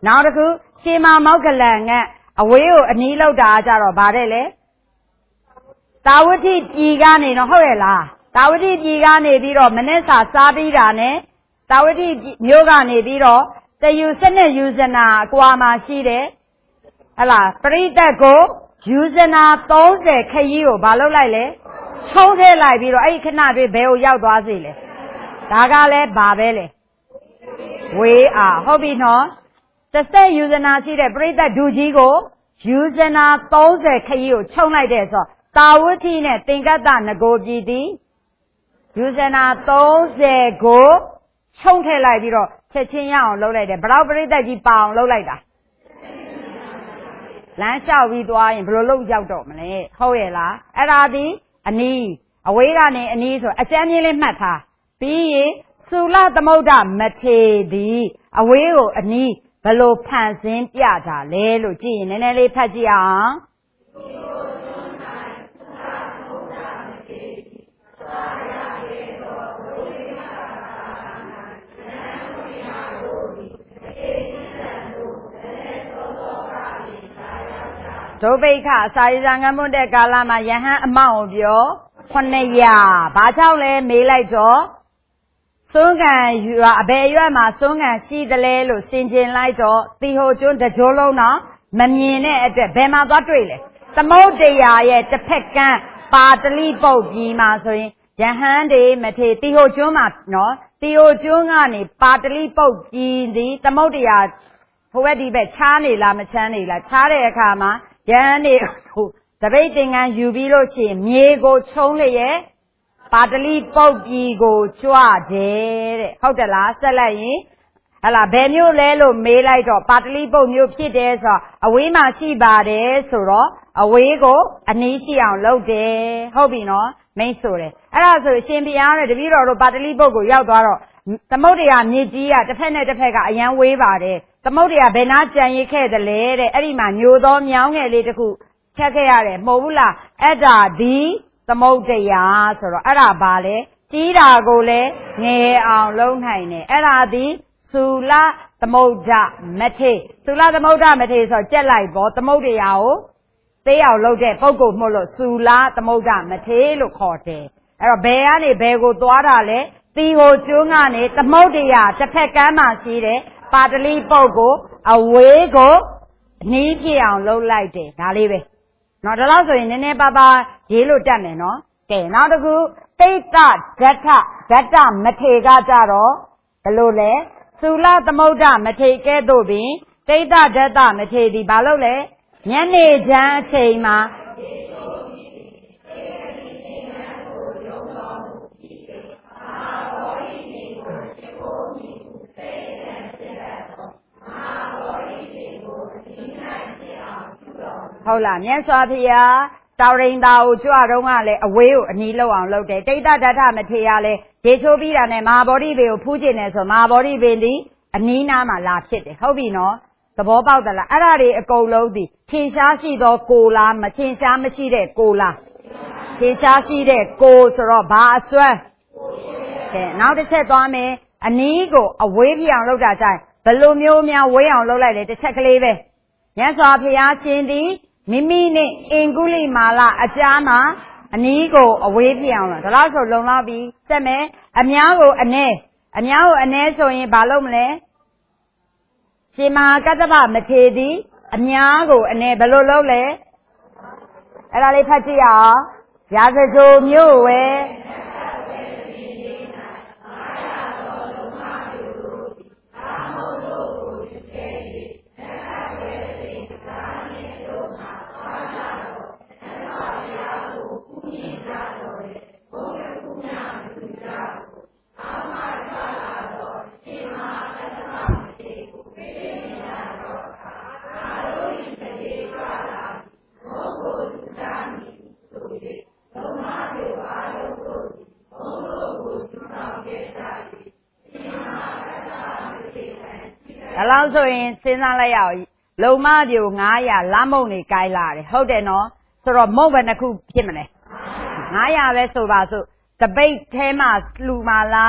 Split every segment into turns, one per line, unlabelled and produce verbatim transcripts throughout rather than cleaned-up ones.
နောက်တစ်ခုရှေးမှာမောက်ကလန်ကအဝေးကိုအနီးလောက်တာကြတော့ဗါတဲ့လေတာဝတိပြည်ကနေတော့ဟုတ်ရဲ့လားတာဝတိပြည်ကနေပြီးတော့မနေ့စာစားပြီးတာနဲ့တာဝတိမြို့ကနေပြီးတော့တယူစနစ်ယူဇနာအကွာမှာရှိတယ်ဟလာပရိသတ်ကိုယူဇနာသုံးဆယ်ခရီးကိုဘာလုပ်လိုက်လဲချုံးထည့်လိုက်ပြီးတော့အဲ့ဒီခဏတွေဘယ်ကိုရောက်သွားစေလဲဒါကလည်းဘာပဲလဲဝေးအားဟုတ်ပြီနော်တစ်ဆက်ယူဇနာရှိတဲ့ပရိသတ်ဒုကြီးကိုယူဇနာသုံးဆယ်ခရီးကိုချုံလိုက်တဲ့ဆိုတာဝတိနဲ့သင်္ကတ္တနဂိုပြည်သည်ယူဇနာသုံးဆယ်ကိုချုံထည့်လိုက်ပြီးတော့ချက်ချင်းရအောင်လုပ်လိုက်တယ်ဘလောက်ပရိသတ်ကြီးပါအောင်လုပ်လိုက်တာလမ်းလျှောက်ပြီးသွားရင်ဘယ်လိုလုပ်ရောက်တော့မလဲဟုတ်ရဲ့လားအဲ့ဒါဒီအနီးအဝေးကနေအနီးဆိုအကျမ်းမြင့်လေးမှတ်ထားပြီးရင်သုလသမုဒ္ဒမထေသည်အဝေးကိုအနီးဘယ်လိုဖန်ဆင်းပြတာလဲလို့ကြည့်ရင်နည်းနည်းလေးဖတ်ကြည့်အောင်ဒုဗိခအစာရစာငတ်မွတ်တဲ့ကာလမှာယဟန်အမောင့်ကိုပြောခုနှစ်ရာဘာကြောင့်လဲမေးလိုက်တော့စွန်းကန်ရွာအဘယ်ရွာမှာစွန်းကန်ရှိသလဲလို့စင်ကျင်လိုက်တော့တီဟိုကျွန်းတကြိုးလုံးတော့မမြင်တဲ့အတွက်ဘယ်မှာသွားတွေ့လဲသမုဒ္ဒရာရဲ့တစ်ဖက်ကမ်းပါတလိပုတ်ကြီးမှာဆိုရင်ယဟန်တွေမထေတီဟိုကျွန်းမှာနော်တီဟိုကျွန်းကနေပါတလိပုတ်ကြီးသည်သမုဒ္ဒရာဟိုဘက်ဒီဘက်ချားနေလားမချမ်းနေလားချားတဲ့အခါမှာယဟန်တွေဟိုတပိတ်သင်္ကန်းယူပြီးလို့ရှိရင်မြေကိုခြုံလျက်ပါတလိပုတ်ကြီးကိုကြွတယ်တဲ့ဟုတ်တယ်လားဆက်လိုက်ရင်ဟလာဘယ်မျိုးလဲလို့မေးလိုက်တော့ပါတလိပုတ်မျိုးဖြစ်တယ်ဆိုတော့အဝေးမှာရှိပါတယ်ဆိုတော့အဝေးကိုအနီးရှိအောင်လုပ်တယ်ဟုတ်ပြီနော်မိတ်ဆိုတယ်အဲ့ဒါဆိုရှင်ဘုရားနဲ့တပည့်တော်တို့ပါတလိပုတ်ကိုရောက်သွားတော့သမုဒ္ဒရာမြေကြီးကတစ်ဖက်နဲ့တစ်ဖက်ကအရန်ဝေးပါတယ်သမုဒ္ဒရာဘယ်နာကြံရိတ်ခဲ့တယ်လဲတဲ့အဲ့ဒီမှာညိုသောမြောင်းငယ်လေးတစ်ခုချက်ခဲ့ရတယ်မဟုတ်ဘူးလားအဲ့ဒါဒီသမုဒ္ဒရာဆိုတော့အဲ့ဒါဘာလဲကြီးတာကိုလည်းငယ်အောင်လုံးနိုင်တယ်အဲ့ဒါဒီသုလသမုဒ္ဒမထေသုလသမုဒ္ဒမထေဆိုကြက်လိုက်ပေါ့သမုဒ္ဒရာကိုသေးအောင်လုပ်တဲ့ပုဂ္ဂိုလ်မို့လို့သုလသမုဒ္ဒမထေလို့ခေါ်တယ်အဲ့တော့ဘယ်ကနေဘယ်ကိုသွားတာလဲတီဟိုကျွန်းကနေသမုဒ္ဒရာတစ်ဖက်ကမ်းမှာရှိတယ်ပါတလိပုတ်ကိုအဝေးကိုအနီးဖြစ်အောင်လုပ်လိုက်တယ်ဒါလေးပဲနော်ဒါလို့ဆိုရင်နည်းနည်းပါးပါးရေးလို့တတ်မယ်နော်ကဲနောက်တစ်ခုတိတ်တဓတ္ထဓတ္တမထေကကြတော့ဘယ်လိုလဲသုလသမုဒ္ဒမထေကဲ့သို့ပင်တိတ်တဓတ္တမထေသည်ဘာလို့လဲညနေချမ်းအချိန်မှာဟုတ်လားမြတ်စွာဘုရားတောင်ရင်သာကိုကြွတော့ကလည်းအဝေးကိုအနီးလောက်အောင်လုပ်တယ်တိတ်တဓတ္ထမထေရလည်းရေချိုးပြီးတာနဲ့မဟာဗောဓိပေကိုဖူးကျင်တယ်ဆိုမဟာဗောဓိပေသည်အနီးနားမှာလာဖြစ်တယ်ဟုတ်ပြီနော်သဘောပေါက်သလားအဲ့ဒါတွေအကုန်လုံးသည်ထင်ရှားရှိသောကိုလားမထင်ရှားမရှိတဲ့ကိုလားထင်ရှားရှိတဲ့ကိုဆိုတော့ဘာအစွမ်းကဲနောက်တစ်ချက်သွားမယ်အနီးကိုအဝေးပြအောင်လုပ်တာကြိုင်ဘယ်လိုမျိုးများဝေးအောင်လုပ်လိုက်လဲတစ်ချက်ကလေးပဲမြတ်စွာဘုရားရှင်သည်မိမိနဲ့အင်ကုလိမာလအကြားမှာအနီးကိုအဝေးပြအောင်လားဒါလို့ဆိုလုံလောက်ပြီးစက်မယ်အများကိုအ ਨੇ အများကိုအ ਨੇ ဆိုရင်ဘာလုပ်မလဲရှင်မဟာကတ္တဗမထေသည်အများကိုအ ਨੇ ဘယ်လိုလုပ်လဲအဲ့ဒါလေးဖတ်ကြည့်အောင်ရာဇဂိုမြို့ဝဲဒါလောက်ဆိုရင်စဉ်းစားလိုက်ရအောင်လုံမပြိုငါးရာလမုံနေကိုင်းလာတယ်ဟုတ်တယ်နော်ဆိုတော့မုံဘယ်နှခုဖြစ်မလဲငါးရာပဲဆိုပါစို့တပိတ်ထဲမှာလှူမာလား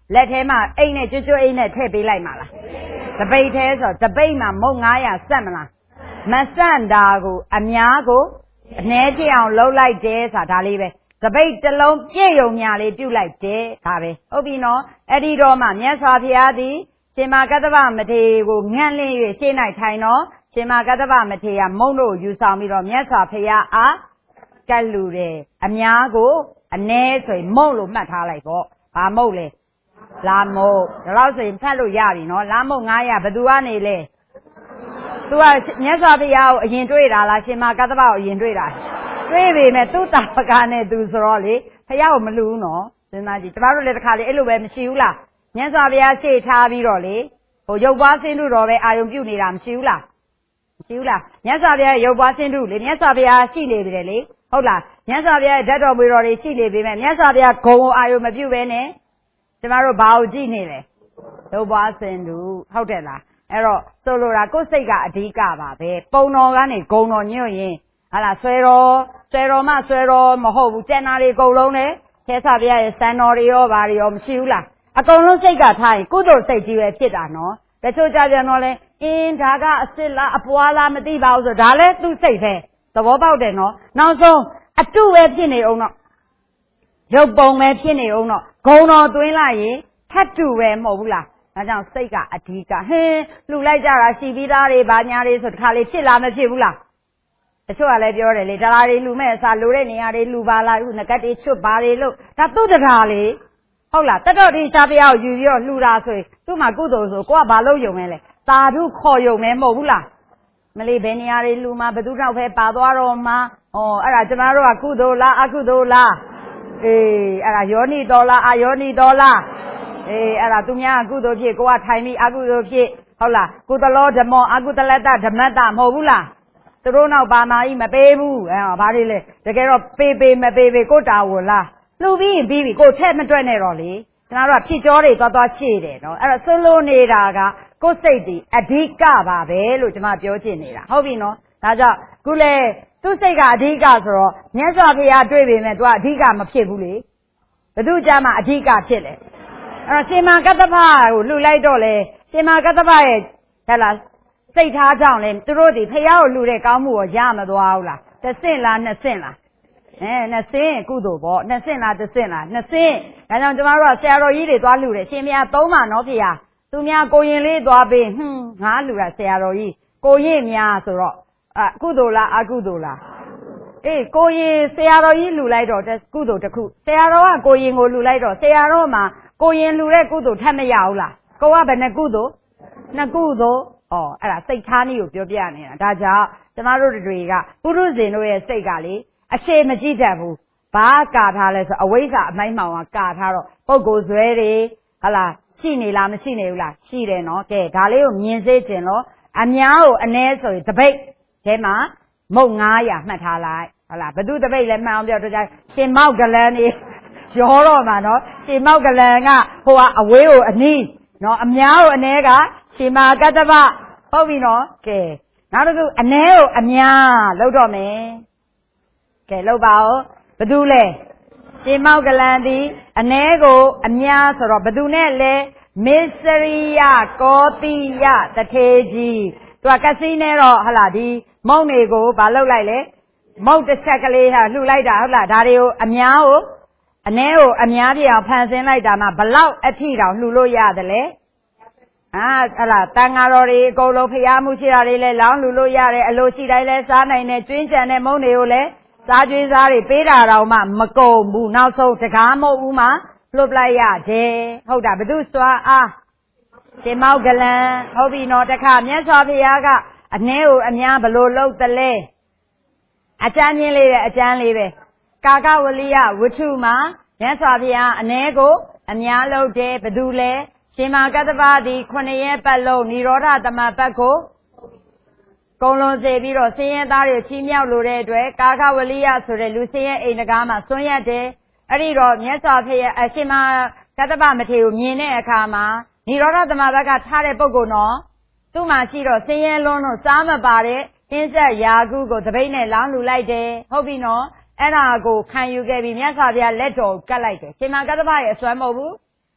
လက်ထဲမှာအိတ်နဲ့ကျွတ်ကျွတ်အိတ်နဲ့ထည့်ပေးလိုက်မှာလားတပိတ်သေးဆိုတပိတ်မှာမုတ်ငါးရာစက်မလားမစန့်တာကိုအများကိုအနှဲကျအောင်လှုပ်လိုက်တယ်ဆိုတာဒါလေးပဲတပိတ်တစ်လုံးပြည့်ုံညာလေးပြုတ်လိုက်တယ်ဒါပဲဟုတ်ပြီနော်အဲ့ဒီတော့မှမြတ်စွာဘုရားသည်ရှင်မကတ္တဗမထေရကိုငန့်လင့်၍ရှေ့၌ထိုင်တော့ရှင်မကတ္တဗမထေရမုံတို့ယူဆောင်ပြီးတော့မြတ်စွာဘုရားအားကတ်လူတယ်အများကိုအ ਨੇ ဆိုရင်မုံလို့မှတ်ထားလိုက်ပေါ့ဘာမုံလဲလာမုံဒါတော့ဆိုရင်ဖတ်လို့ရပြီနော်လာမုံငါးရာဘယ်သူကနေလဲသူကမြတ်စွာဘုရားကိုအရင်တွေ့တာလားရှင်မကတ္တဗကိုအရင်တွေ့တာတွေ့ပေမဲ့သူ့တာပကနဲ့သူဆိုတော့လေဘုရားကိုမလူဘူးနော်စဉ်းစားကြည့်ကျမတို့လည်းတစ်ခါလေအဲ့လိုပဲမရှိဘူးလားမြတ်စွာဘုရားရှေ့ထားပြီးတော့လေဟိုရုပ်ပွားဆင်းတုတော်ပဲအာယုံပြုတ်နေတာမရှိဘူးလားမရှိဘူးလားမြတ်စွာဘုရားရုပ်ပွားဆင်းတုလေမြတ်စွာဘုရားရှိနေပြီလေဟုတ်လားမြတ်စွာဘုရားဓာတ်တော်မူတော်တွေရှိနေပြီမဲ့မြတ်စွာဘုရားဂုံကိုအာယုံမပြုတ်ပဲနဲ့ကျမတို့ဘာကိုကြည့်နေလဲရုပ်ပွားဆင်းတုဟုတ်တယ်လားအဲ့တော့ဆိုလိုတာကိုယ်စိတ်ကအဓိကပါပဲပုံတော်ကနေဂုံတော်ညွတ်ရင်ဟာလားဆွဲတော်ဆွဲတော်မှဆွဲတော်မဟုတ်ဘူးကျန်တာတွေအကုန်လုံးလေခဲစွာဘုရားရဲ့စံတော်တွေရောဘာတွေရောမရှိဘူးလားအကုန်လုံးစိတ်ကထားရင်ကုသိုလ်စိတ်ကြီးပဲဖြစ်တာနော်တချို့ကြပြန်တော့လဲအင်းဒါကအစ်စ်လားအပွားလားမသိပါဘူးဆိုဒါလည်းသူ့စိတ်ပဲသဘောပေါက်တယ်နော်နောက်ဆုံးအတုပဲဖြစ်နေအောင်တော့ရုပ်ပုံပဲဖြစ်နေအောင်တော့ဂုံတော်သွင်းလိုက်ရင်ထတ်တူပဲမဟုတ်ဘူးလားဒါကြောင့်စိတ်ကအဓိကဟင်းလှူလိုက်ကြတာရှိပြီးသားတွေဘာညာတွေဆိုတခါလေးဖြစ်လားမဖြစ်ဘူးလားတချို့ကလည်းပြောတယ်လေဒါလာတွေလှူမဲ့အစားလှူတဲ့နေရာတွေလှူပါလားအခုငကတ်တွေချွတ်ပါတွေလို့ဒါသူ့တကားလေဟုတ်လားတတော်တိရှားပြားကိုယူပြီးတော့လှူတာဆိုရင်သူ့မှာကုသိုလ်ဆိုကိုကဘာလို့ယုံမဲလဲသာဓုခေါ်ယုံမဲမဟုတ်ဘူးလားမလေးဘယ်နေရာတွေလှူမှာဘသူတော့ပဲပါသွားတော့မှာဩအဲ့ဒါကျမတို့ကကုသိုလ်လားအကုသိုလ်လားအေးအဲ့ဒါယောနိတော်လားအာယောနိတော်လားအေးအဲ့ဒါသူများကုသိုလ်ဖြစ်ကိုကထိုင်ပြီးအကုသိုလ်ဖြစ်ဟုတ်လားကုသလောဓမ္မောအကုသလတ္တဓမ္မတ္တမဟုတ်ဘူးလားသူတို့နောက်ပါမာကြီးမပေးဘူးအဲဘာတွေလဲတကယ်တော့ပေးပေးမပေးပေးကိုတာဝန်လားလှူပြီးရင်ပြီးပြီကိုထက်မတွက်နဲ့တော့လေကျွန်တော်တို့ကဖြစ်ကြောတွေသွားသွားရှေ့တယ်နော်အဲ့တော့ဆွလို့နေတာကကိုယ်စိတ်ဒီအဓိကပါပဲလို့ကျွန်မပြောချင်နေတာဟုတ်ပြီနော်ဒါကြောင့်ခုလေသူ့စိတ်ကအဓိကဆိုတော့မြတ်စွာဘုရားတွေ့ပေမဲ့ तू ကအဓိကမဖြစ်ဘူးလေဘသူကြမှာအဓိကဖြစ်လေအဲ့တော့ရှင်မကတ္တဗကိုလှူလိုက်တော့လေရှင်မကတ္တဗရဲ့ဟဲ့လားစိတ်ထားကြောင့်လေသူတို့ဒီဖះကိုလှူတဲ့ကောင်းမှုကိုရမသွားဘူးလားတစ်ဆင့်လားနှစ်ဆင့်လားအဲနှစ်ဆင့်ကုသိုလ်ပေါ့နှစ်ဆင့်လားတစ်ဆင့်လားနှစ်ဆင့်ဒါကြောင့်ကျမတို့ကဆရာတော်ကြီးတွေသွားလှူတယ်ရှင်မသုံးပါနော်ဖះသူများကိုရင်လေးသွားပေးဟွန်းငါလှူတာဆရာတော်ကြီးကိုရင်များဆိုတော့အကုသိုလ်လားအကုသိုလ်လားအေးကိုရင်ဆရာတော်ကြီးလှူလိုက်တော့ကုသိုလ်တစ်ခုဆရာတော်ကကိုရင်ကိုလှူလိုက်တော့ဆရာတော်မှာကိုရင်လှူတဲ့ကုသိုလ်ထပ်မရဘူးလားကိုကဘယ်နှကုသိုလ်နှစ်ကုသိုလ်ဩအဲ့ဒါစိတ်ထားနည်းကိုပြောပြနေတာဒါကြောင့်ကျမတို့တွေကပုရုဇဉ်တို့ရဲ့စိတ်ကလေအရှိမကြည့်တတ်ဘူးဘာကာထားလဲဆိုအဝိဇ္ဇာအမိုင်းမှောင်ကကာထားတော့ပုဂ္ဂိုလ်ဇွဲတွေဟလာရှိနေလားမရှိနေဘူးလားရှိတယ်နော်ကဲဒါလေးကိုမြင်စေခြင်းလို့အများကိုအ ਨੇ ဆိုရင်တပိတ်ထဲမှာမုတ်ငါးရာမှတ်ထားလိုက်ဟလာဘသူတပိတ်လဲမှန်အောင်ပြောတော့ရှင်မောက်ကလန်နေရောတော့မှာနော်ရှင်မောက်ကလန်ကဟိုကအဝေးကိုအနီးနော်အများကိုအ ਨੇ ကရှင်မကတ္တဗဟုတ်ပြီနော်ကဲနောက်တစ်ခုအ ਨੇ ကိုအများလောက်တော့မယ်ကဲလောက်ပါဦးဘသူလဲရှင်မောက်ကလန်သည်အ ਨੇ ကိုအများဆိုတော့ဘသူနဲ့လဲမစ္စရိယကောတိယတထေကြီးသူကကစီနဲ့တော့ဟလာဒီမုံတွေကိုဘာလောက်လိုက်လဲမုတ်တစ်ချက်ကလေးဟာလှူလိုက်တာဟုတ်လားဒါတွေကိုအများကိုအ ਨੇ ကိုအများပြအောင်ဖန်ဆင်းလိုက်တာမှဘလောက်အထိတောင်လှူလို့ရတယ်လဲအာအဲ့လားတန်ဃာတော်တွေအကုန်လုံးဖျားမှုရှိတာတွေလဲလောင်းလှူလို့ရတယ်အလိုရှိတိုင်းလဲစားနိုင်တယ်ကျွင်းကြံတဲ့မုံတွေကိုလဲစားကျွေးစားတွေပေးတာတော့မှမကုန်ဘူးနောက်ဆုံးတကားမဟုတ်ဘူးမှလွတ်လိုက်ရတယ်ဟုတ်တာဘသူစွာအားရှင်မောက်ကလန်ဟုတ်ပြီနော်တခါမြတ်စွာဘုရားကအ ਨੇ ကိုအများဘလို့လုပ်တလဲအကျမ်းချင်းလေးတဲ့အကျမ်းလေးပဲကာကဝလိယဝတ္ထုမှာမြတ်စွာဘုရားအ ਨੇ ကိုအများလုပ်တယ်ဘသူလဲရှင်မကတ္တဗသည်ခုနှစ်ရက်ပတ်လုံးនិရောဓသမပတ်ကိုကုံလုံးစေပြီးတော့ဆင်းရဲသားတွေချီးမြှောက်လိုတဲ့အတွက်ကာကဝလိယဆိုတဲ့လူဆင်းရဲအိမ်တကားမှာဆွန့်ရက်တယ်အဲ့ဒီတော့မြတ်စွာဘုရားအရှင်မကတ္တဗမထေရကိုမြင်တဲ့အခါမှာនិရောဓသမဘက်ကထားတဲ့ပုဂ္ဂိုလ်နော်သူ့မှာရှိတော့ဆင်းရဲလွန်းလို့စားမပါတဲ့အင်းဆက်ရာကုကိုတပိတ်နဲ့လောင်းလူလိုက်တယ်ဟုတ်ပြီနော်အဲ့ဒါကိုခံယူခဲ့ပြီးမြတ်စွာဘုရားလက်တော်ကတ်လိုက်တယ်ရှင်မကတ္တဗရဲ့အစွမ်းမဟုတ်ဘူး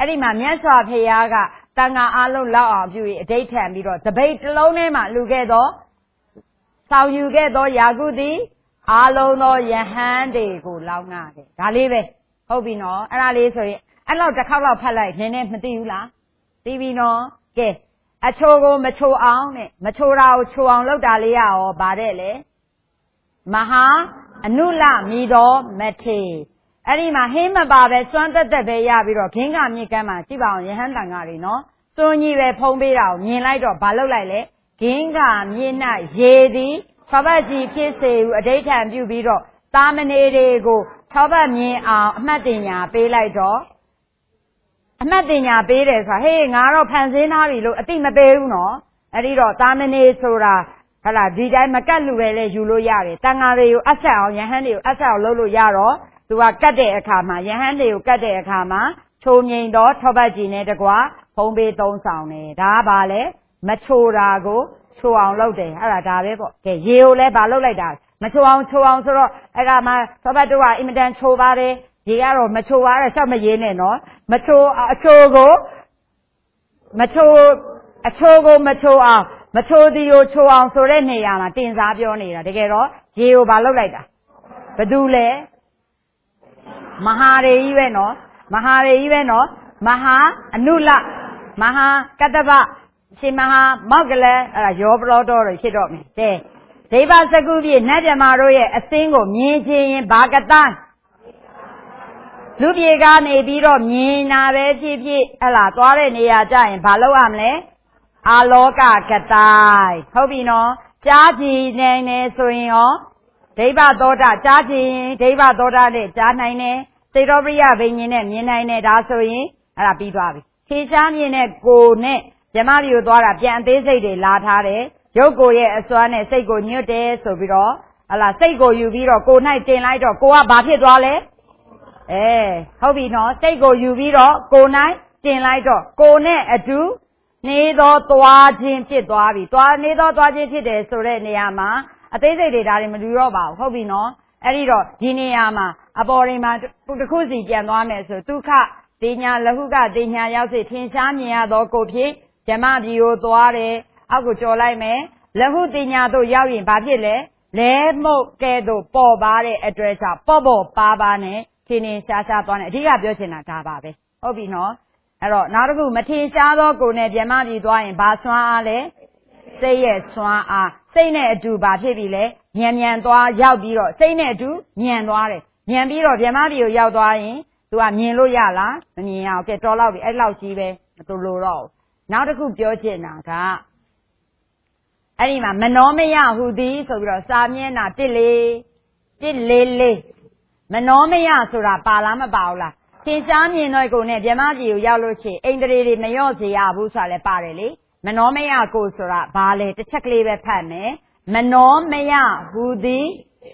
အဲ့ဒီမှာမြတ်စွာဘုရားကတန်ခါအလုံးလောက်အောင်ပြုပြီးအဓိဋ္ဌာန်ပြီးတော့တပိတ်တစ်လုံးထဲမှာလူခဲ့တော့ဆောင်ယူခဲ့တော့ယာကုသည်အလုံးသောယဟန်တွေကိုလောင်းငါခဲ့ဒါလေးပဲဟုတ်ပြီနော်အဲ့ဒါလေးဆိုရင်အဲ့လောက်တစ်ခေါက်လောက်ဖတ်လိုက်နည်းနည်းမသိဘူးလားသိပြီနော်ကဲအချိုကိုမချိုအောင်နဲ့မချိုတာကိုချိုအောင်လုပ်တာလေးရရောဗါတဲ့လေမဟာအနုလမိတော်မထေအဲ့ဒီမှာဟင်းမပါပဲစွမ်းတက်တက်ပဲရပြီးတော့ခင်းကမြေကမ်းမှာကြည့်ပါအောင်ယဟန်တန်ဃာတွေနော်စွန်းကြီးပဲဖုံးပေးတာကိုမြင်လိုက်တော့ဘာလုပ်လိုက်လဲခင်းကမြေ၌ရေသည်ထောပတ်ကြီးဖြစ်စေဟုအဓိဋ္ဌာန်ပြုပြီးတော့တာမဏေတွေကိုထောပတ်မြင်အောင်အမှတ်တင်ညာပေးလိုက်တော့အမှတ်တင်ညာပေးတယ်ဆိုတာဟေးငါတော့ဖန်ဆင်းထားပြီလို့အတိမပေးဘူးနော်အဲ့ဒီတော့တာမဏေဆိုတာဟလာဒီတိုင်းမကတ်လူပဲလေယူလို့ရတယ်တန်ဃာတွေကိုအဆက်အောင်ယဟန်တွေကိုအဆက်အောင်လုပ်လို့ရတော့သူကကတ်တဲ့အခါမှာယဟန်တွေကိုကတ်တဲ့အခါမှာချိုငိန်တော့ထောပတ်ကြီးနဲ့တကွာဖုံးပေးသုံးဆောင်တယ်ဒါကဘာလဲမချိုတာကိုချိုအောင်လုပ်တယ်အဲ့ဒါဒါပဲပေါ့ကဲရေကိုလည်းဘာလုပ်လိုက်တာမချိုအောင်ချိုအောင်ဆိုတော့အဲ့ဒါမှထောပတ်တို့ကအင်မတန်ချိုပါတယ်ရေကတော့မချိုပါတဲ့ရှောက်မရေးနဲ့နော်မချိုအချိုကိုမချိုအချိုကိုမချိုအောင်မချိုသည်ကိုချိုအောင်ဆိုတဲ့နေရာမှာတင်စားပြောနေတာတကယ်တော့ရေကိုဘာလုပ်လိုက်တာဘယ်သူလဲမဟာရေကြီးပဲနော်မဟာရေကြီးပဲနော်မဟာအနုလမဟာကတ္တပရှင်မဟာမောက္ကလအဲ့ဒါရောပလောတော်တွေဖြစ်တော့မယ်တဲ့ဒိဗ္ဗစကုပြည့်နတ်မြမာတို့ရဲ့အစင်းကိုမြင်ခြင်းရင်ဘာကတန်းလူပြေကနေပြီးတော့မြင်နာပဲဖြစ်ဖြစ်ဟလာသွားတဲ့နေရာကြရင်ဘာလုပ်ရမလဲအာလောကကတိုင်းဟုတ်ပြီနော်ကြားကြည့်နိုင်နေဆိုရင်ရောဒိဗ္ဗသောတာကြားကြည့်ဒိဗ္ဗသောတာနဲ့ကြားနိုင်တယ်သေတော်ပရိယဘိညာဉ်နဲ့မြင်နိုင်တယ်ဒါဆိုရင်အဲ့ဒါပြီးသွားပြီထေရှားမြင်တဲ့ကိုနဲ့ဓမ္မပြည်ကိုသွားတာပြန်အသေးစိတ်တွေလာထားတယ်ရုပ်ကိုရဲ့အစွမ်းနဲ့စိတ်ကိုညွတ်တယ်ဆိုပြီးတော့ဟလာစိတ်ကိုယူပြီးတော့ကို၌တင်လိုက်တော့ကိုကဘာဖြစ်သွားလဲအဲဟုတ်ပြီနော်စိတ်ကိုယူပြီးတော့ကို၌တင်လိုက်တော့ကိုနဲ့အတူနေသောသွားခြင်းဖြစ်သွားပြီသွားနေသောသွားခြင်းဖြစ်တယ်ဆိုတဲ့နေရာမှာအသေးစိတ်တွေဒါတွေမလူတော့ပါဘူးဟုတ်ပြီနော်အဲ့ဒီတော့ဒီနေရာမှာအပေါ်တွေမှာတစ်ခုစီပြန်သွားမယ်ဆိုဒုက္ခတင်ညာလဟုကတင်ညာရောက်စေထင်ရှားမြင်ရသောကိုဖြစ်ဓမ္မပြည်ကိုသွားတယ်အောက်ကိုကြော်လိုက်မယ်လဟုတင်ညာတို့ရောက်ရင်ဘာဖြစ်လဲလဲမှုတ်ကဲ့သို့ပေါ်ပါတဲ့အတွက်ကြောင့်ပေါ့ပေါ့ပါပါနဲ့ထင်ထင်ရှားရှားသွားတယ်အဓိကပြောချင်တာဒါပါပဲဟုတ်ပြီနော်အဲ့တော့နောက်တစ်ခုမထင်ရှားသောကိုယ်နဲ့ဓမ္မပြည်သွားရင်ဘာစွမ်းအားလဲစိတ်ရဲ့စွမ်းအားစိတ်နဲ့အတူဘာဖြစ်ပြီလဲမြန်မြန်သွားရောက်ပြီးတော့စိတ်နဲ့အတူမြန်သွားတယ်မြန်ပြီးတော့ဓမ္မပြည်ကိုရောက်သွားရင်သူကမြင်လို့ရလားမမြင်ရအောင်ကဲတော်လောက်ပြီအဲ့လောက်ကြီးပဲမတူလို့တော့နောက်တစ်ခုပြောချင်တာကအဲ့ဒီမှာမနောမယဟူသည်ဆိုပြီးတော့စာမျက်နှာတစ်လေးတစ်လေးလေးမနောမယဆိုတာပါလားမပါဘူးလားထင်ရှားမြင်တဲ့ကိုယ်နဲ့ဓမ္မပြည်ကိုရောက်လို့ရှိရင်အိန္ဒြေတွေမလျော့စေရဘူးဆိုတာလည်းပါတယ်လေမနောမယကိုဆိုတာဘာလဲတစ်ချက်ကလေးပဲဖတ်မယ်မနောမယဟူသည်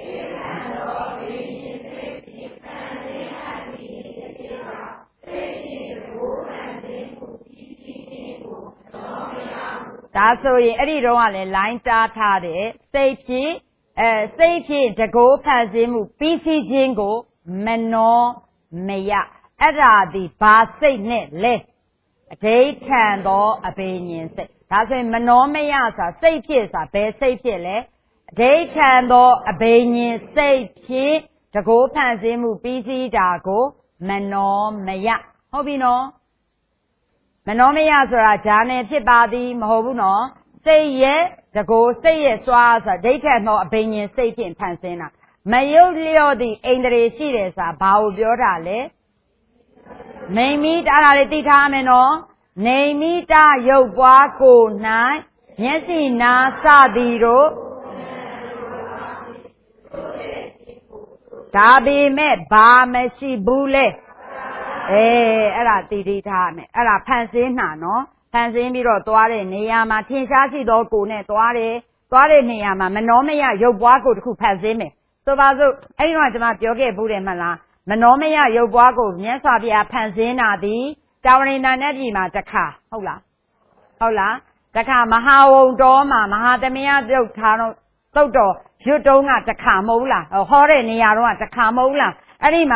ဒါဆိုရင်အဲ့ဒီတော့ကလည်းလိုင်းတားထားတယ်စိတ်ဖြစ်အဲစိတ်ဖြစ်တကိုးဖန်ဆင်းမှုပြီးစီးခြင်းကိုမနောမယအဲ့ဒါဒီဘာစိတ်နဲ့လဲအဓိဋ္ဌံသောအဘိညာဉ်စိတ်ဒါဆိုရင်မနောမယဆိုတာစိတ်ဖြစ်ဆိုတာဘယ်စိတ်ဖြစ်လဲအဓိဋ္ဌံသောအဘိညာဉ်စိတ်ဖြစ်တကိုးဖန်ဆင်းမှုပြီးစီးတာကိုမနောမယဟုတ်ပြီနော်မနောမယဆိုတာဈာနယ်ဖြစ်ပါသည်မဟုတ်ဘူးနော်စိတ်ရဲ့တကိုယ်စိတ်ရဲ့စွာဆိုတာဒိဋ္ဌံသောအဘိညာဉ်စိတ်ဖြင့်ဖန်ဆင်းတာမယုတ်လျော့သည့်အိန္ဒြေရှိတယ်ဆိုတာဘာကိုပြောတာလဲနေမိတားတာလေးသိထားမယ်နော်နေမိတာရုပ်ပွားကို၌မျက်စိနာစသည်တို့ဒါပေမဲ့ဘာမရှိဘူးလေအေးအဲ့ဒါသိသိထားမယ်အဲ့ဒါဖန်ဆင်းတာနော်ဖန်ဆင်းပြီးတော့သွားတဲ့နေရာမှာထင်ရှားရှိသောကိုယ်နဲ့သွားတယ်သွားတဲ့နေရာမှာမနောမယရုပ်ပွားကိုတစ်ခုဖန်ဆင်းမယ်ဆိုပါစို့အဲ့ဒီတော့ကျွန်မပြောခဲ့ဘူးတယ်မလားမနောမယရုပ်ပွားကိုမြတ်စွာဘုရားဖန်ဆင်းတာဒီတာဝရိန္ဒာနတ်ပြည်မှာတစ်ခါဟုတ်လားဟုတ်လားတစ်ခါမဟာဝုံတော်မှာမဟာသမယပြုတ်ထားတော့သုတ်တော်ရွတ်တုံးကတစ်ခါမဟုတ်လားဟောတဲ့နေရာတော့တစ်ခါမဟုတ်လားအဲ့ဒီမှာ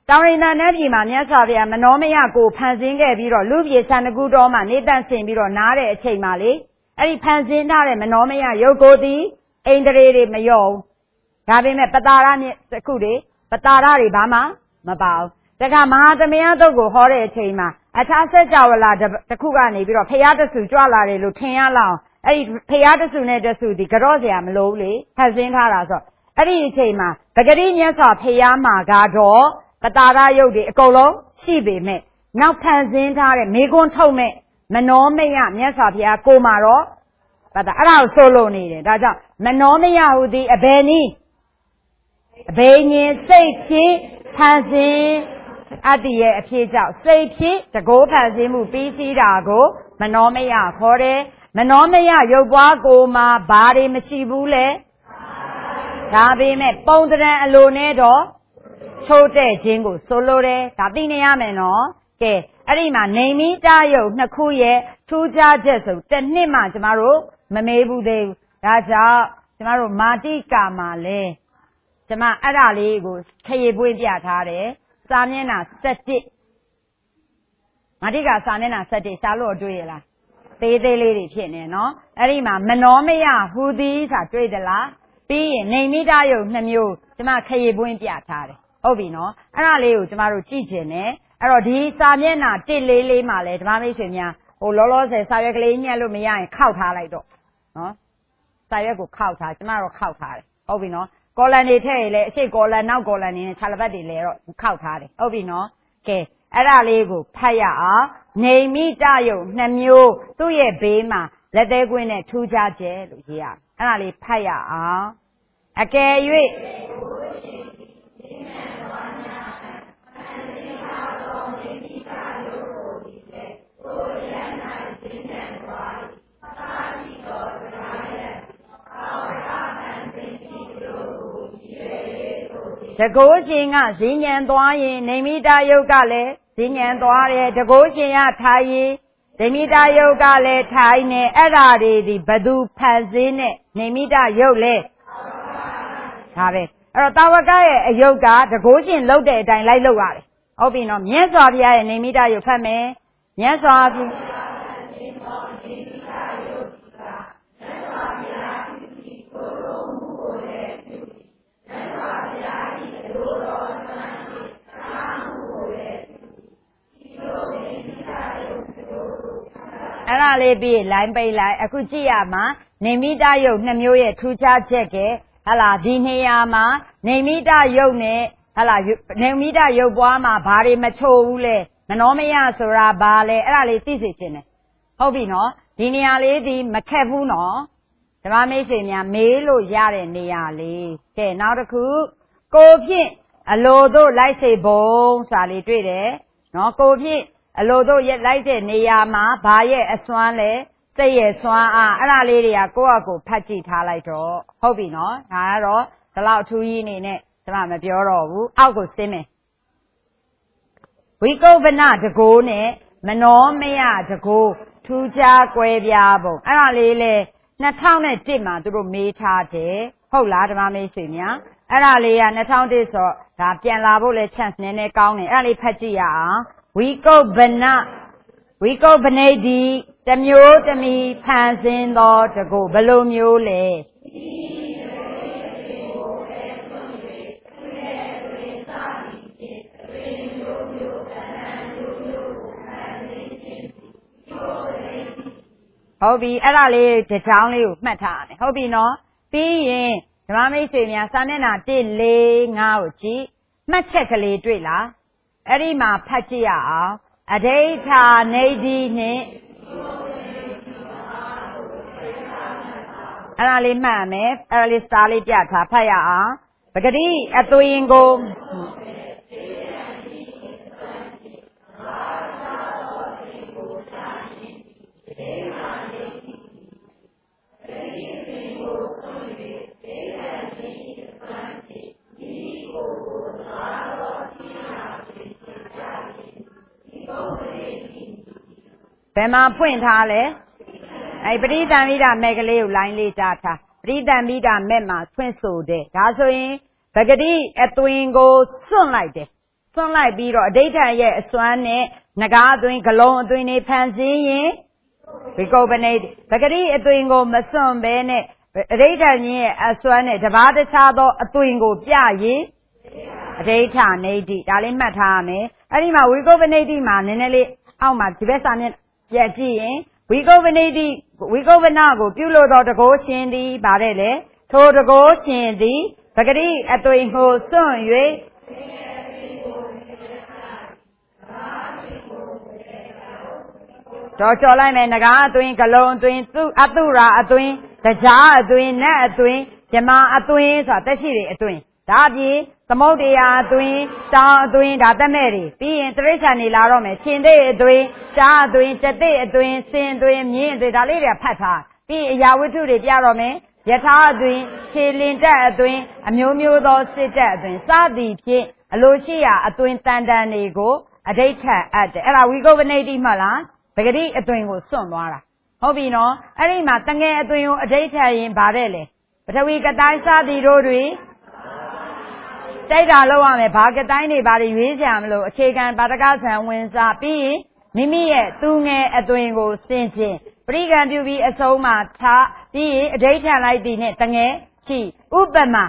တောင်ရိန်သာနတ်ပြည်မှာမြတ်စွာဘုရားမနောမယကိုဖန်ဆင်းခဲ့ပြီးတော့လူပြေဆန္ဒကုတော်မှာနေတန့်ဆင်ပြီးတော့နားတဲ့အချိန်မှာလေအဲ့ဒီဖန်ဆင်းထားတဲ့မနောမယရုပ်ကိုယ်သည်အိန္ဒြေတွေမယောဘူးဒါပေမဲ့ပတာရနဲ့တခုတွေပတာရတွေဘာမှမပါဘူးတခါမဟာသမယတုတ်ကိုဟောတဲ့အချိန်မှာအခြားစัจ java လာတစ်ခုကနေပြီးတော့ဖရာတဆူကြွလာတယ်လို့ထင်ရလောက်အဲ့ဒီဖရာတဆူနဲ့တဆူဒီကြော့เสียမလို့လေဖန်ဆင်းထားတာဆိုအဲ့ဒီအချိန်မှာပဂတိမြတ်စွာဖရာမှာကတော့ပတာရယုတ်တွေအကုန်လုံးရှိပေမဲ့နောက်ဖန်ဆင်းထားတဲ့မေကွန်းထုတ်မဲ့မနောမယမြတ်စွာဘုရားကိုမှာတော့ပတာအဲ့ဒါကိုဆိုလို့နေတယ်ဒါကြောင့်မနောမယဟူသည်အဘယ်နည်းအဘိညာဉ်စိတ်ဖြစ်ဖန်ဆင်းအတ္တရဲ့အဖြစ်ကြောင့်စိတ်ဖြစ်တကိုးဖန်ဆင်းမှုပြီးစီးတာကိုမနောမယခေါ်တယ်မနောမယရုပ်ပွားကိုမှာဘာတွေမရှိဘူးလဲဒါပေမဲ့ပုံတရံအလိုနဲ့တော့ချိုးတဲ့ခြင်းကိုဆိုလိုတယ်ဒါသိနေရမယ်နော်ကဲအဲ့ဒီမှာနေမိတရုပ်နှစ်ခုရဲ့ထူးခြားချက်ဆိုတစ်နှစ်မှကျမတို့မမေးဘူးသေးဘူးဒါကြောင့်ကျမတို့မာတိကာမှာလဲကျမအဲ့ဒါလေးကိုခရီးပွင့်ပြထားတယ်စာမျက်နှာ၁၁မာတိကာစာမျက်နှာ၁၁ရှားလို့တွေ့ရလားသေးသေးလေးတွေဖြစ်နေနော်အဲ့ဒီမှာမနောမယဟူသည်ဆိုတာတွေ့သလားပြီးရင်နေမိတရုပ်နှစ်မျိုးကျမခရီးပွင့်ပြထားတယ်ဟုတ်ပြီနော်အဲ့ဒါလေးကိုကျမတို့ကြည့်ချင်တယ်အဲ့တော့ဒီစာမျက်နှာတစ်လေးလေးမှာလဲဓမ္မမိတ်ဆွေများဟိုလောလောဆယ်စာရွက်ကလေးညှက်လို့မရရင်ခောက်ထားလိုက်တော့နော်စာရွက်ကိုခောက်ထားကျမတို့ခောက်ထားတယ်ဟုတ်ပြီနော်ကော်လန်တွေထည့်ရလေအရှိကော်လန်နောက်ကော်လန်တွေနဲ့ခြာလပတ်တွေလဲတော့ခောက်ထားတယ်ဟုတ်ပြီနော်ကဲအဲ့ဒါလေးကိုဖတ်ရအောင်နေမိတယုတ်နှစ်မျိုးသူ့ရဲ့ဘေးမှာလက်သေးကွင်းနဲ့ထူးခြားချက်လို့ရေးရအဲ့ဒါလေးဖတ်ရအောင်အကယ်၍တကိုးရှင်ကဈဉ္ဉံသွားရင်နေမိတယုတ်ကလည်းဈဉ္ဉံသွားတယ်တကိုးရှင်ကထိုင်ရင်နေမိတယုတ်ကလည်းထိုင်နေအဲ့ဓာတွေဒီဘသူဖန်ဆင်းနဲ့နေမိတယုတ်လဲဒါပဲအဲ့တော့တာဝကရဲ့အယုတ်ကတကိုးရှင်လှုပ်တဲ့အတိုင်းလိုက်လှုပ်ရတယ်ဟုတ်ပြီနော်မြတ်စွာဘုရားရဲ့နေမိတယုတ်ဖတ်မယ်မြတ်စွာဘုရားအဲ့ဒါလေးပြီးလိုင်းပိတ်လိုက်အခုကြည့်ရမှာနေမိတယုတ်နှစ်မျိုးရဲ့ထူးခြားချက်ကဟလာဒီနေရာမှာနေမိတယုတ်နဲ့ဟလာနေမိတယုတ်ပွားမှာဘာတွေမချို့ဘူးလဲမနောမယဆိုတာဘာလဲအဲ့ဒါလေးသိစေချင်တယ်ဟုတ်ပြီနော်ဒီနေရာလေးဒီမခက်ဘူးနော်ဓမ္မမိတ်ဆွေများမေးလို့ရတဲ့နေရာလေးကဲနောက်တစ်ခုကိုဖြင့်အလိုတို့လိုက်စေဘုံစာလေးတွေ့တယ်နော်ကိုဖြင့်အလိုတို့ရက်လိုက်တဲ့နေရာမှာဘာရဲ့အစွမ်းလဲစိတ်ရဲ့စွမ်းအားအဲ့ဒါလေးတွေကကိုယ့်အကိုဖတ်ကြည့်ထားလိုက်တော့ဟုတ်ပြီနော်ဒါကတော့ဒီလောက်အထူးကြီးနေနဲ့ကျမမပြောတော့ဘူးအောက်ကိုဆင်းမယ်ဝိကုပ္ပနတကိုးနဲ့မနောမယတကိုးထူးခြားကွဲပြားပုံအဲ့ဒါလေးလေ၂၀၀၁မှာသူတို့မေးထားတယ်ဟုတ်လားဓမ္မမိတ်ဆွေများအဲ့ဒါလေးက၂၀၀၁ဆိုဒါပြန်လာဖို့လဲ chance နည်းနည်းကောင်းတယ်အဲ့ဒါလေးဖတ်ကြည့်ရအောင်ဝိကုပ္ပနဝိကုပ္ပနေတိတမျိုးတမီဖန်ဆင်းသောတကိုဘယ်လိုမျိုးလဲဟုတ်ပြီအဲ့ဒါလေးတစ်ချောင်းလေးကိုမှတ်ထားရတယ်ဟုတ်ပြီနော်ပြီးရင်ဓမ္မမိတ်ဆွေများစာမျက်နှာ၁ ၄ ၅ကိုကြည့်မှတ်ချက်ကလေးတွေ့လားအဲ့ဒီမှာဖတ်ကြည့်ရအောင်အဋိဌာနေတိနှင့်အဲ့ဒါလေးမှတ်မယ်အဲ့ဒါလေးစတားလေးပြထားဖတ်ရအောင်ပဂတိအသွင်ကိုဘယ်မှာဖွင့်ထားလဲအဲပရိသံမိတာမဲ့ကလေးကိုလိုင်းလေးကြားထားပရိသံမိတာမဲ့မှာဖွင့်ဆိုတယ်ဒါဆိုရင်ပဂတိအသွင်ကိုစွန့်လိုက်တယ်စွန့်လိုက်ပြီးတော့အဋိဌာန်ရဲ့အစွမ်းနဲ့ငကားအသွင်ဂလုံးအသွင်တွေဖန်ဆင်းရင်ဝိကုပ္ပနိတိပဂတိအသွင်ကိုမစွန့်ဘဲနဲ့အဋိဌာန်ရဲ့အစွမ်းနဲ့တပါးတခြားသောအသွင်ကိုပြရင်အဋိဌာနိတိဒါလေးမှတ်ထားရမယ်အဲ့ဒီမှာဝိကုပ္ပနိတိမှာနည်းနည်းလေးအောက်မှာဒီဘက်စာမျက်ပြကြည့်ရင်ဝိကုပ္ပနိတိဝိကုပ္ပနကိုပြုလို့သောတကောရှင်သည်ဗါတဲ့လေထိုတကောရှင်သည်ပဂတိအသွင်ကိုစွန့်၍တော့ကြော်လိုက်မယ်ငကားအသွင်ဂလုံးအသွင်သူအတုရာအသွင်တရားအသွင်နတ်အသွင်ဓမ္မအသွင်ဆိုတာတက်ရှိတွေအသွင်ဒါအပြင်သမုဒ္ဒရာအသွင်တောင်အသွင်ဒါတက်မဲ့တွေပြီးရင်တိရစ္ဆာန်တွေလာတော့မယ်ရှင်သေးအသွင်ရှားအသွင်တသိအသွင်စင်အသွင်မြင်းအသွင်ဒါလေးတွေဖတ်ထားပြီးရင်အရာဝတ္ထုတွေပြတော့မယ်ယထာအသွင်ခြေလင်တက်အသွင်အမျိုးမျိုးသောစစ်တက်အသွင်စသည်ဖြင့်အလိုရှိရာအသွင်တန်တန်တွေကိုအဋိဌာန်အပ်တယ်အဲ့ဒါဝိကုပ္ပနိတိမှတ်လားပဂတိအသွင်ကိုစွန့်သွားတာဟုတ်ပြီနော်အဲ့ဒီမှာတငယ်အသွင်ကိုအဋိဌာန်ရင်ဗါတဲ့လေပထဝီကတိုင်းစသည်တို့တွင်တိုက်တာလောက်ရမယ်ဘာကတိုင်းတွေဘာတွေရွေးချယ်မလို့အခြေခံပါဒကဆံဝင်စားပြီးရင်မိမိရဲ့သူငယ်အသွင်ကိုစင်ခြင်းပရိကံပြုပြီးအဆုံးမှာထားပြီးရင်အဋိဌာန်လိုက်သည်နဲ့တငယ်ရှိဥပမာ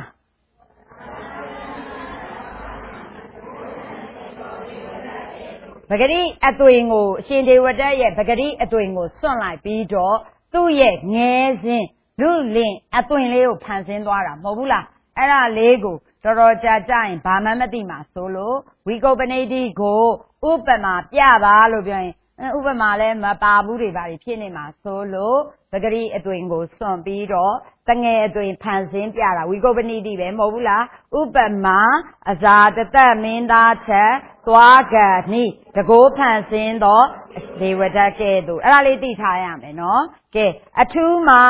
ပဂတိအသွင်ကိုအရှင်ဒေဝတရဲ့ပဂတိအသွင်ကိုစွန့်လိုက်ပြီးတော့သူ့ရဲ့ငယ်စဉ်လူလင်အသွင်လေးကိုဖန်ဆင်းသွားတာမဟုတ်ဘူးလားအဲ့ဒါလေးကိုတော်တော်ကြာကြာရင်ဘာမှမသိမှာဆိုလို့ဝိကုပ္ပနိတိကိုဥပမာပြပါလို့ပြောရင်ဥပမာလည်းမပါဘူးတွေပါဖြစ်နေမှာဆိုလို့ပဂတိအသွင်ကိုစွန့်ပြီးတော့တငယ်အသွင်ဖန်ဆင်းပြတာဝိကုပ္ပနိတိပဲမဟုတ်ဘူးလားဥပမာအဇာတတမင်းသားချက်သွားကနိတကိုးဖန်ဆင်းသောဒေဝဒကဲ့သို့အဲ့ဒါလေးသိထားရမယ်နော်ကဲအထူးမှာ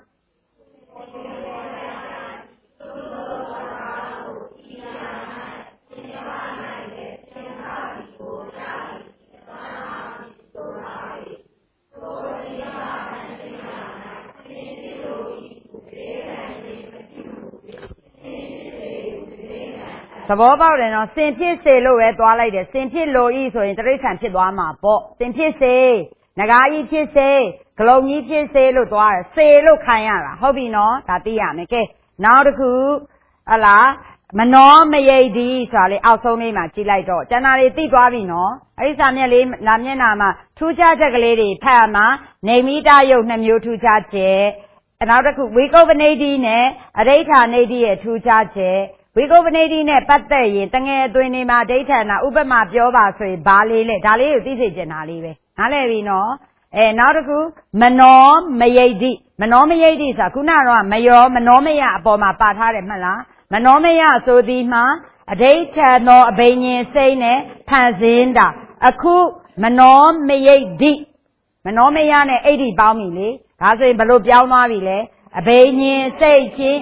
သဘောပေါက်တယ်နော်စင်ဖြစ်စေလို့ပဲသွားလိုက်တယ်စင်ဖြစ်လို့ဤဆိုရင်တိရစ္ဆာန်ဖြစ်သွားမှာပေါ့စင်ဖြစ်စေငကားကြီးဖြစ်စေဂလုံးကြီးဖြစ်စေလို့သွားတယ်စေလို့ခံရတာဟုတ်ပြီနော်ဒါသိရမယ်ကဲနောက်တစ်ခုဟလာမနောမယိတ်ဒီဆိုတာလေအောက်ဆုံးလေးမှာကြည့်လိုက်တော့ကျန်တာတွေသိသွားပြီနော်အဲ့ဒီစာမျက်လေးနာမျက်နာမှာထူးခြားချက်ကလေးတွေဖတ်မှာနေမိတယုတ်နှစ်မျိုးထူးခြားချက်နောက်တစ်ခုဝိကုပ္ပနိတိနဲ့အဋိဌာနိတိရဲ့ထူးခြားချက်ဝိကုပ္ပနိတိနဲ့ပတ်သက်ရင်တငယ်အသွင်တွေမှာအဋိဌာဏဥပမာပြောပါဆိုရင်ဘာလေးလဲဒါလေးကိုသိစေချင်တာလေးပဲနားလည်ပြီနော်အဲနောက်တစ်ခုမနောမယိတ်တိမနောမယိတ်တိဆိုတာခုနကတော့မယောမနောမယအပေါ်မှာပါထားတယ်မှတ်လားမနောမယဆိုသည်မှာအဋိဌာန်သောအဘိညာဉ်စိတ်နဲ့ဖန်ဆင်းတာအခုမနောမယိတ်တိမနောမယနဲ့အိဋ္ဌိပေါင်းပြီလေဒါဆိုရင်ဘယ်လိုပြောင်းသွားပြီလဲအဘိညာဉ်စိတ်ချင်း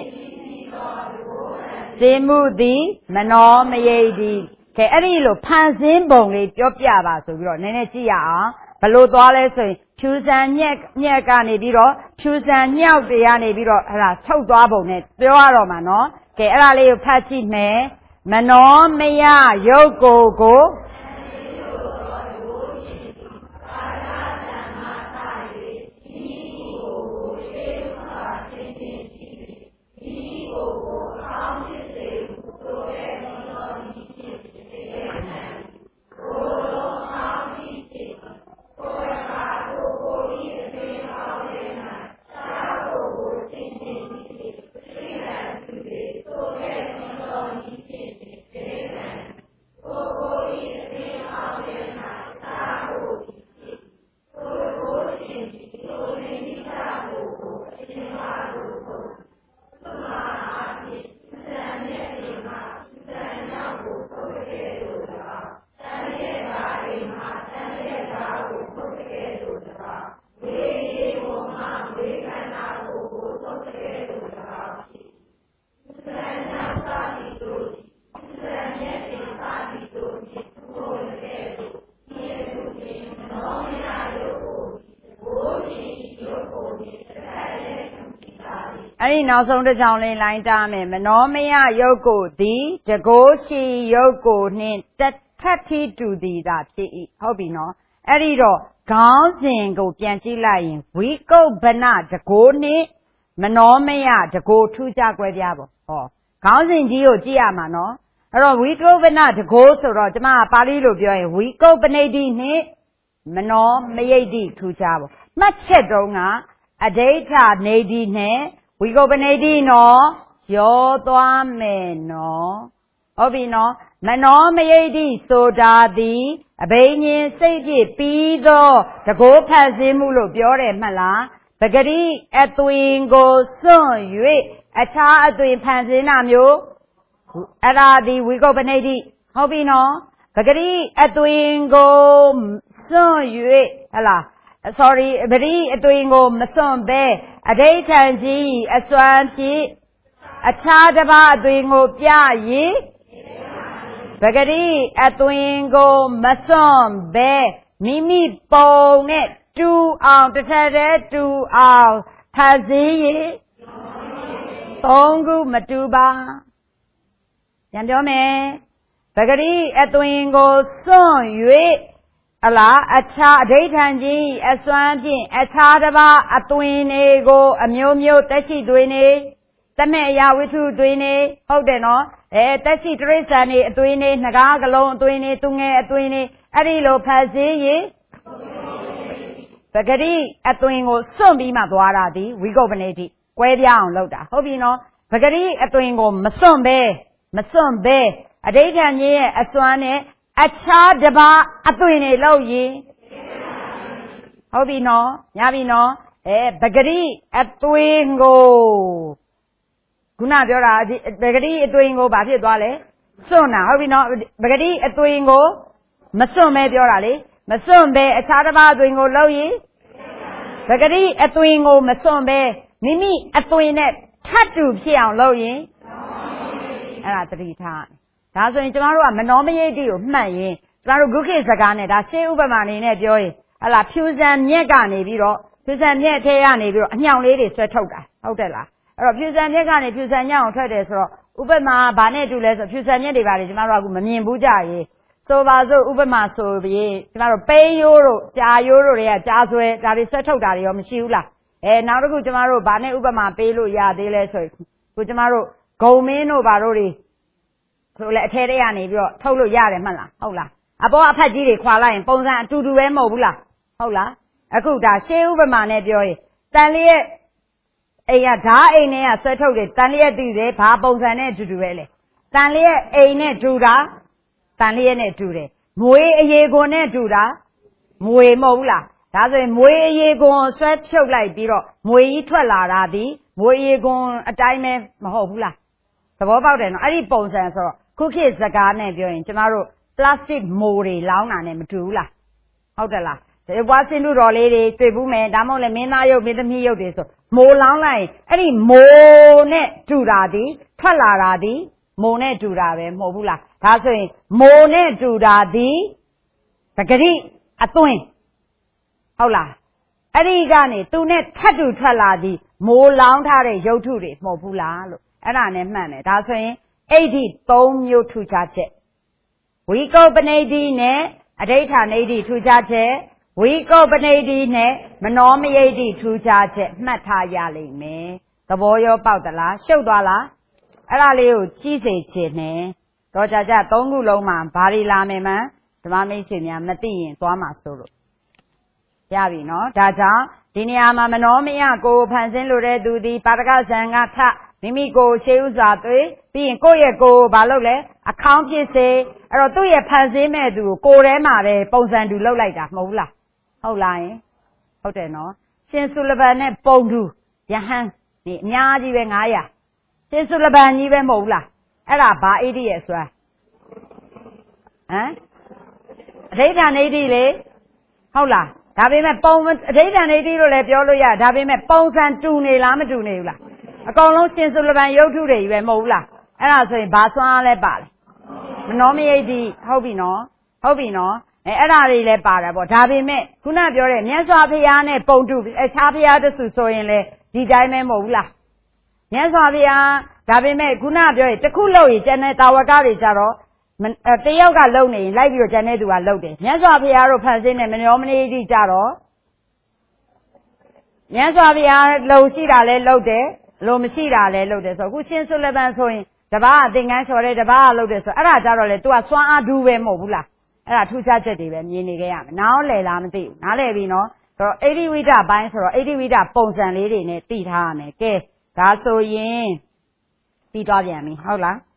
စင်မှုသည်မနောမယိတ်တိကဲအဲ့ဒီလိုဖန်ဆင်းပုံလေးပြောပြပါဆိုပြီးတော့နည်းနည်းကြည့်ရအောင်ဘယ်လိုသွားလဲဆိုရင်ဖြူစံညက်ညက်ကနေပြီးတော့ဖြူစံညောက်တွေကနေပြီးတော့အဲ့ဒါထုတ်သွားပုံနဲ့ပြောရတော့မှာနော်ကဲအဲ့ဒါလေးကိုဖတ်ကြည့်မယ်မနောမယရုပ်ကိုကိုအဲ့ဒီနောက်ဆုံးတစ်ကြောင်းလေးလိုင်းတားမယ်မနောမယရုပ်ကိုသည်တကိုးရှိရုပ်ကိုနှင့်တ Tati to the that hobino. Erido, Gausin go Pianchi lying. We go banat the go ni, Manomea the go to Jaguadiabo. Oh, Gausin Gio Giamano. Ero we go banat the go so Rojama Palido Bioy. We go banadi ni, Manom Mayadi to Jabo. Machedonga, a data nadi ne, we go banadi no, Yodoa me no. Obino, Manomedi soda di, a baby, say it, pido, the go pazimulo, biore mala, Bagari at wingo soon, you a child doing panzinamio, at the wigo benedi, Hobino, Bagari at wingo soon, you ala, sorry, Bari at wingo mason bear, a daytime g, a swanty, a child about doing opia ye. Bagari at wingo mason be mimi bone two out the third two out pazi tongu matuba Yandome Bagari at wingo son yue ala a cha daytanji a swanty a chadaba at winego a mio tachi duine Tamaya with two duine hold no Eh, taxi Teresa ni tuini nagagalong tuini tunge tuini arilo pazi Bagari at twingo sombi madwaradi, we go benedi, quay down loda, hobino, Bagari at twingo masombe, masombe, a daytime ye, a swane, a chadaba at twini low ye Hobino, Yabino, eh, Bagari at twingo. Guna biora bagari etoingo ba phit twa le swon na hobi no bagari etoingo ma swon be biora le ma swon be acha taba etoingo lou yi bagari etoingo ma swon be mimi etoin ne that tu phit aung lou yin ai da tati tha da so yin ကျမတို့ကမနောမယိတ်တိကိုမှတ်ရင် ကျမတို့ဂုခေစကားနဲ့ဒါရှေးဥပမာအနေနဲ့ပြောရင်ဟလာဖြူစံမြက်ကနေပြီးတော့ဖြူစံမြက်ထဲကနေပြီးတော့အညောင်လေးတွေဆွဲထုတ်တာဟုတ်တယ်လားအဲ့တော့ဖြူစံမြက်ကနေဖြူစံညောင်ထွက်တယ်ဆိုတော့ဥပမာဘာနဲ့တူလဲဆိုဖြူစံမြက်တွေပါလေကျမတို့ကမမြင်ဘူးကြရေဆိုပါစို့ဥပမာဆိုပြီးကျမတို့ပိန်းရိုးတို့ကြာရိုးတို့တွေကကြားဆွဲဒါတွေဆွဲထုတ်တာတွေရောမရှိဘူးလားအဲနောက်တစ်ခုကျမတို့ဘာနဲ့ဥပမာပေးလို့ရသေးလဲဆိုရင်ခုကျမတို့ဂုံမင်းတို့ဘာတို့တွေဆိုလဲအထဲထဲကနေပြီးတော့ထုတ်လို့ရတယ်မှတ်လားဟုတ်လားအပေါ်အဖက်ကြီးတွေခွာလိုက်ရင်ပုံစံအတူတူပဲမဟုတ်ဘူးလားဟုတ်လားအခုဒါရှေးဥပမာနဲ့ပြောရင်တန်လျက်အိမ်ကဓာတ်အိမ်နဲ့ကဆွဲထုတ်တယ်တန်လျက်တည်တယ်ဘာပုံစံနဲ့အတူတူပဲလေတန်လျက်အိမ်နဲ့တူတာတန်လျက်နဲ့တူတယ်မွေအရေခွန်နဲ့တူတာမွေမဟုတ်ဘူးလားဒါဆိုရင်မွေအရေခွန်ဆွဲဖြုတ်လိုက်ပြီးတော့မွေကြီးထွက်လာတာဒီမွေအရေခွန်အတိုင်းပဲမဟုတ်ဘူးလားသဘောပေါက်တယ်နော်အဲ့ဒီပုံစံဆိုတော့ခုခေတ်စကားနဲ့ပြောရင်ကျမတို့ပလတ်စတစ်မိုးတွေလောင်းတာနဲ့မတူဘူးလားဟုတ်တယ်လားဒီဘွားစင်လူတော်လေးတွေတွေ့ဘူးမယ်ဒါမှမဟုတ်လည်းမင်းသားရုပ်မင်းသမီးရုပ်တွေဆိုမိုးလောင်းလိုက်အဲ့ဒီမိုးနဲ့တူတာဒီထွက်လာတာဒီမိုးနဲ့တူတာပဲမဟုတ်ဘူးလားဒါဆိုရင်မိုးနဲ့တူတာဒီပဂရိအသွင်းဟုတ်လားအဲ့ဒီကနေသူနဲ့ထပ်တူထွက်လာသည်မိုးလောင်းထားတဲ့ရုပ်ထုတွေမဟုတ်ဘူးလားလို့အဲ့ဒါနဲ့မှန်တယ်ဒါဆိုရင်အဲ့ဒီသုံးမျိုးထူခြားချက်ဝိကောပနိတိနဲ့အဋိဌာနိတိထူခြားချက်ဝိကောပနိတိနဲ့မနောမယိတိထူခြားချက်မှတ်ထားရလိမ့်မယ်သဘောရောပေါက်သလားရှုပ်သွားလားအဲ့ဒါလေးကိုကြီးစေခြင်းနဲ့တော့ကြကြသုံးခုလုံးမှာဘာတွေလာမယ်မှဓမ္မမိတ်ဆွေများမသိရင်သွားမှာဆိုလို့ရပြီနော်ဒါကြောင့်ဒီနေရာမှာမနောမယကိုဖန်ဆင်းလိုတဲ့သူဒီပါရကဇံကထမိမိကိုရှေးဥစွာသွေးပြီးရင်ကိုယ့်ရဲ့ကိုယ်ဘာလုပ်လဲအခေါင်းဖြစ်စေအဲ့တော့သူ့ရဲ့ဖန်ဆင်းမဲ့သူကိုကိုယ်ထဲမှာပဲပုံစံတူလုပ်လိုက်တာမဟုတ်ဘူးလားဟုတ်လားယင်ဟုတ်တယ်နော်ရှင်ဆုလဗန်နဲ့ပုံတူယဟန်ဒီအများကြီးပဲ900ရှင်ဆုလဗန်ကြီးပဲမဟုတ်ဘူးလားအဲ့ဒါဘာအိဒီရဲ့ဆိုတာဟမ်အဋိဌာနိတိလေဟုတ်လားဒါပေမဲ့ပုံအဋိဌာနိတိလို့လည်းပြောလို့ရဒါပေမဲ့ပုံစံတူနေလားမတူနေဘူးလားအကောင်လုံးရှင်ဆုလဗန်ရုပ်ထုတွေကြီးပဲမဟုတ်ဘူးလားအဲ့ဒါဆိုရင်ဘာစွမ်းလဲပါလဲမနောမယိတိဟုတ်ပြီနော်ဟုတ်ပြီနော်အဲအဲ့ဒါတွေလည်းပါတယ်ပေါ့ဒါပေမဲ့ခုနပြောတဲ့မြတ်စွာဘုရားနဲ့ပုံတူအခြားဘုရားတဆူဆိုရင်လေဒီတိုင်းပဲမဟုတ်ဘူးလားမြတ်စွာဘုရားဒါပေမဲ့ခုနပြောရင်တခုလို့ရင်ကျန်တဲ့တာဝကတွေကြတော့တယောက်ကလုံနေလိုက်ပြီးတော့ကျန်တဲ့သူကလုံတယ်မြတ်စွာဘုရားတို့ဖန်ဆင်းတဲ့မနောမနေတိကြတော့မြတ်စွာဘုရားလုံရှိတာလဲလုံတယ်လုံမရှိတာလဲလုံတယ်ဆိုအခုရှင်းစွလက်ပန်းဆိုရင်တပားကသင်္ကန်းလျှော်တယ်တပားကလုံတယ်ဆိုအဲ့ဒါကြတော့လေ तू ကစွမ်းအားဒူးပဲမဟုတ်ဘူးလားအဲ့ဒါထူးခြားချက်တွေပဲမြင်နေခဲ့ရမယ်နားလဲလားမသိဘူးနားလဲပြီနော်ဆိုတော့အိဋ္ဌိဝိဒပိုင်းဆိုတော့အိဋ္ဌိဝိဒပုံစံလေးတွေနဲ့သိထားရမယ်ကဲဒါဆိုရင်ပြီးသွားပြန်ပြီဟုတ်လား